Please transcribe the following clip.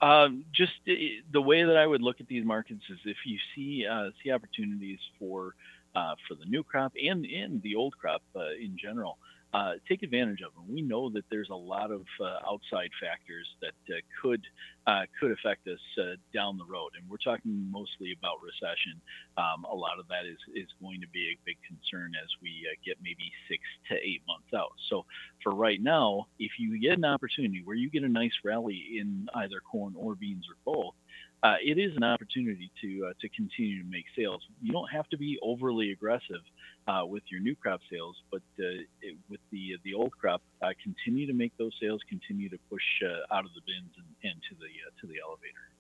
Just the way that I would look at these markets is if you see opportunities for the new crop and the old crop in general, take advantage of them. We know that there's a lot of outside factors that could affect us down the road, and we're talking mostly about recession. A lot of that is going to be a big concern as we get maybe 6 to 8 months out. So for right now, if you get an opportunity where you get a nice rally in either corn or beans or both, it is an opportunity to continue to make sales. You don't have to be overly aggressive with your new crop sales, but with the old crop, continue to make those sales, continue to push out of the bins and to the elevator.